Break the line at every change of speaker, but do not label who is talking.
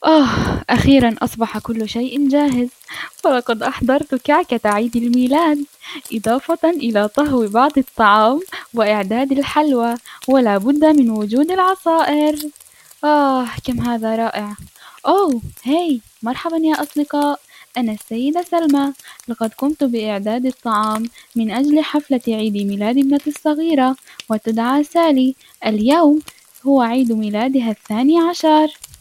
أخيرا أصبح كل شيء جاهز، ولقد أحضرت كعكة عيد الميلاد، إضافة إلى طهو بعض الطعام وإعداد الحلوى، ولا بد من وجود العصائر. كم هذا رائع! هاي، مرحبا يا أصدقاء، أنا السيدة سلمى. لقد قمت بإعداد الطعام من أجل حفلة عيد ميلاد ابنتي الصغيرة، وتدعى سالي. اليوم هو عيد ميلادها 12.